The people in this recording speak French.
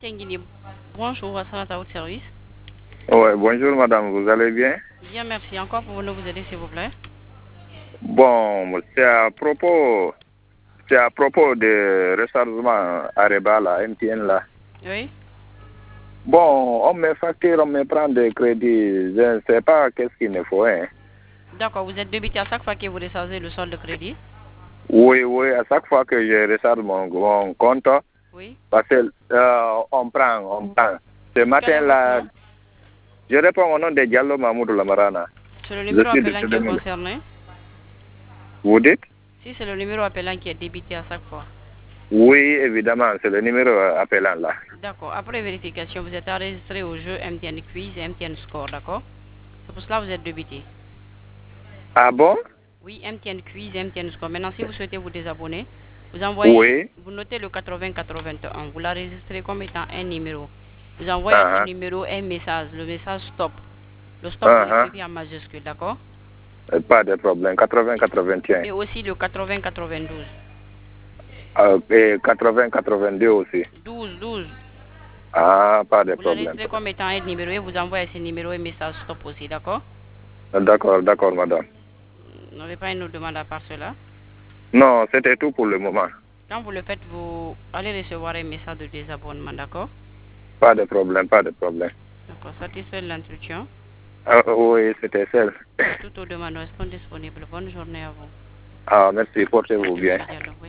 Tenguini, bonjour, à votre service. Ouais, bonjour madame, vous allez bien? Bien, merci. Encore pour nous vous aider, s'il vous plaît. Bon, c'est à propos de rechargement Areba, là, MTN là. Oui. Bon, on me facture, on me prend des crédits, je ne sais pas qu'est-ce qu'il me faut. Hein. D'accord, vous êtes débité à chaque fois que vous rechargez le solde de crédit. Oui, à chaque fois que je recharge mon compte, Oui. parce que on prend. Ce Quel est matin votre là, nom? je réponds au nom de Diallo Mahmoud Lamarana. C'est le Je numéro suis de appelant qui est Télémine. concerné. Vous dites? Si c'est le numéro appelant qui est débité à chaque fois. Oui, évidemment, c'est le numéro appelant là. D'accord, après vérification, vous êtes enregistré au jeu MTN Quiz et MTN Score, d'accord? C'est pour cela que vous êtes débité. Ah bon? Oui, MTN Quiz et MTN Score. Maintenant, si vous souhaitez vous désabonner, vous envoyez, Oui. vous notez le 8081. Vous l'enregistrez comme étant un numéro. Vous envoyez à ce Ah, numéro un message, le message stop. Le stop, vous ah. l'écrivez en majuscule, d'accord? Pas de problème. 80-81. Et aussi le 80-92. Et 80-82 aussi. 12. Ah, pas de Vous problème. l'enregistrez comme étant un numéro et vous envoyez à ce numéro un message stop aussi, d'accord? D'accord, madame. Vous n'avez pas une autre demande à part cela? Non, c'était tout pour le moment. Quand vous le faites, vous allez recevoir un message de désabonnement, d'accord? Pas de problème. D'accord, satisfait de l'entretien. Ah, oui, c'était celle. Toutes aux demandes sont disponibles. Bonne journée à vous. Ah, merci, portez-vous bien. Monsieur Diallo, oui.